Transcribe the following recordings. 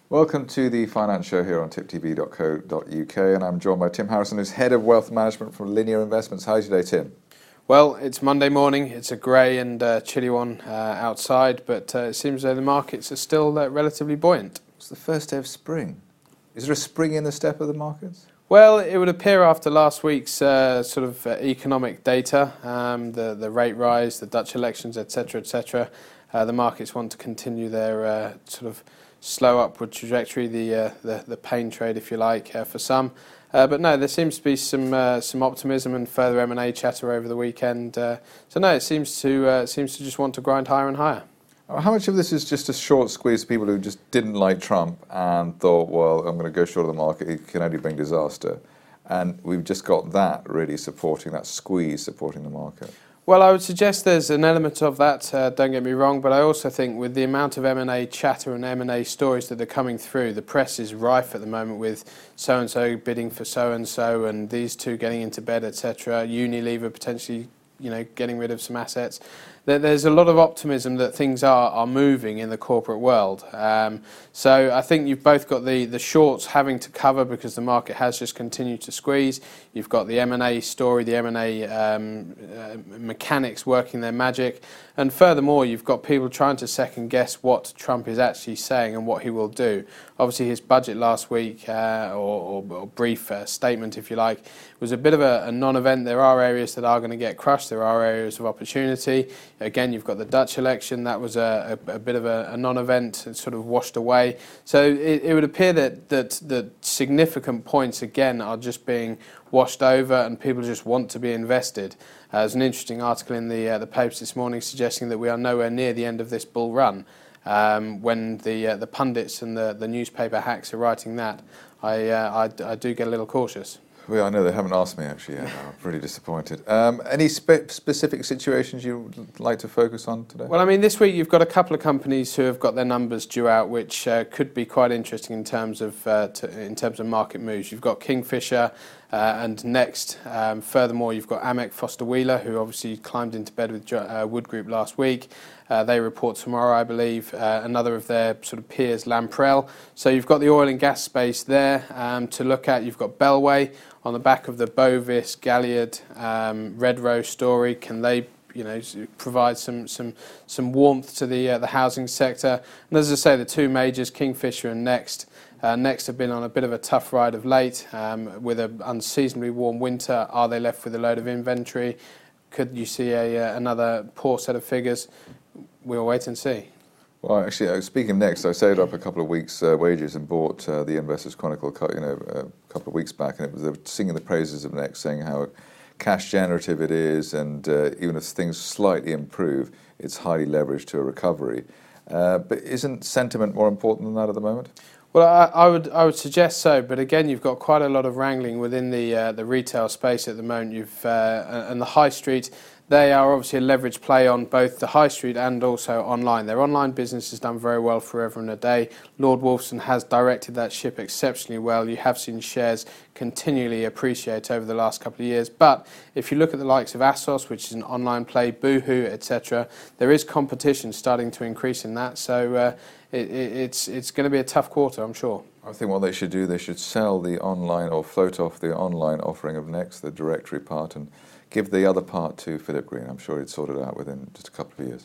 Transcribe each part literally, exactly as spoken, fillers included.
Welcome to the Finance Show here on tip t v dot co dot u k, and I'm joined by Tim Harrison, who's Head of Wealth Management from Linear Investments. How's your day, Tim? Well, it's Monday morning. It's a grey and uh, chilly one uh, outside, but uh, it seems that the markets are still uh, relatively buoyant. It's the first day of spring. Is there a spring in the step of the markets? Well, it would appear after last week's uh, sort of uh, economic data, um, the, the rate rise, the Dutch elections, et cetera, et cetera, uh, the markets want to continue their uh, sort of slow upward trajectory, the uh, the, the pain trade, if you like, uh, for some. Uh, but no, there seems to be some uh, some optimism and further M and A chatter over the weekend. Uh, so no, it seems to uh, seems to just want to grind higher and higher. How much of this is just a short squeeze for people who just didn't like Trump and thought, well, I'm going to go short of the market, it can only bring disaster? And we've just got that really supporting, that squeeze supporting the market. Well, I would suggest there's an element of that, uh, don't get me wrong, but I also think with the amount of M and A chatter and M and A stories that are coming through, the press is rife at the moment with so-and-so bidding for so-and-so and these two getting into bed, et cetera, Unilever potentially, you know, getting rid of some assets. There's a lot of optimism that things are, are moving in the corporate world. Um, so I think you've both got the, the shorts having to cover because the market has just continued to squeeze. You've got the M and A story, the M and A um, uh, mechanics working their magic. And furthermore, you've got people trying to second guess what Trump is actually saying and what he will do. Obviously, his budget last week, uh, or, or, or brief uh, statement, if you like, was a bit of a, a non-event. There are areas that are going to get crushed. There are areas of opportunity. Again, you've got the Dutch election. That was a, a, a bit of a, a non-event, sort of washed away. So it, it would appear that, that that significant points, again, are just being washed over and people just want to be invested. Uh, there's an interesting article in the uh, the papers this morning suggesting that we are nowhere near the end of this bull run. Um, when the uh, the pundits and the, the newspaper hacks are writing that, I, uh, I, I do get a little cautious. Well, I know they haven't asked me actually yet. I'm pretty disappointed. Um, any spe- specific situations you'd like to focus on today? Well, I mean, this week you've got a couple of companies who have got their numbers due out, which uh, could be quite interesting in terms of uh, to, in terms of market moves. You've got Kingfisher uh, and Next. Um, furthermore, you've got Amec Foster Wheeler, who obviously climbed into bed with uh, Wood Group last week. Uh, they report tomorrow, I believe. Uh, another of their sort of peers, Lamprell. So you've got the oil and gas space there um, to look at. You've got Bellway on the back of the Bovis, Galliard, um, Redrow story. Can they, you know, provide some some some warmth to the uh, the housing sector? And as I say, the two majors, Kingfisher and Next. Uh, Next have been on a bit of a tough ride of late um, with an unseasonably warm winter. Are they left with a load of inventory? Could you see a uh, another poor set of figures? We'll wait and see. Well, actually, uh, speaking of Next, I saved up a couple of weeks' uh, wages and bought uh, the Investors Chronicle, you know, a couple of weeks back, and it was they were singing the praises of Next, saying how cash generative it is, and uh, even if things slightly improve, it's highly leveraged to a recovery. Uh, but isn't sentiment more important than that at the moment? Well, I, I would I would suggest so, but again, you've got quite a lot of wrangling within the uh, the retail space at the moment. You've uh, and the high street. They are obviously a leverage play on both the high street and also online. Their online business has done very well forever and a day. Lord Wolfson has directed that ship exceptionally well. You have seen shares continually appreciate over the last couple of years. But if you look at the likes of ASOS, which is an online play, Boohoo, et cetera, there is competition starting to increase in that. So uh, it, it, it's it's going to be a tough quarter, I'm sure. I think what they should do, they should sell the online or float off the online offering of Next, the directory part, and give the other part to Philip Green. I'm sure he'd sort it out within just a couple of years.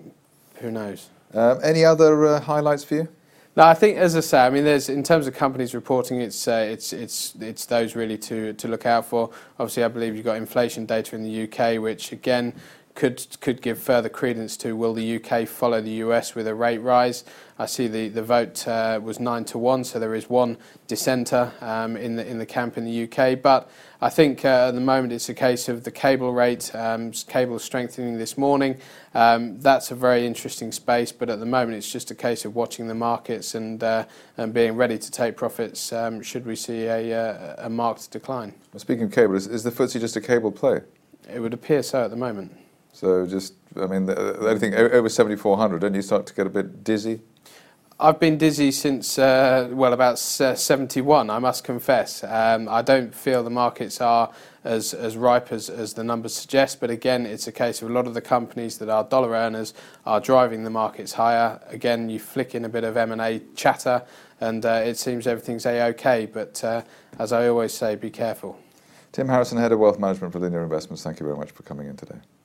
Who knows? Um, any other uh, highlights for you? No, I think, as I say, I mean, there's in terms of companies reporting, it's uh, it's it's it's those really to to look out for. Obviously, I believe you've got inflation data in the U K, which again could could give further credence to will the U K follow the U S with a rate rise. I see the the vote uh, was nine to one, so there is one dissenter um, in the in the camp in the U K. But I think uh, at the moment it's a case of the cable rate, um, cable strengthening this morning. Um, that's a very interesting space, but at the moment it's just a case of watching the markets and uh, and being ready to take profits um, should we see a a, a marked decline. Well, speaking of cable, is, is the F T S E just a cable play? It would appear so at the moment. So just, I mean, anything over seventy-four hundred, don't you start to get a bit dizzy? I've been dizzy since, uh, well, about uh, seventy-one, I must confess. Um, I don't feel the markets are as, as ripe as, as the numbers suggest, but again, it's a case of a lot of the companies that are dollar earners are driving the markets higher. Again, you flick in a bit of M and A chatter, and uh, it seems everything's a-okay. But uh, as I always say, be careful. Tim Harrison, Head of Wealth Management for Linear Investments, thank you very much for coming in today.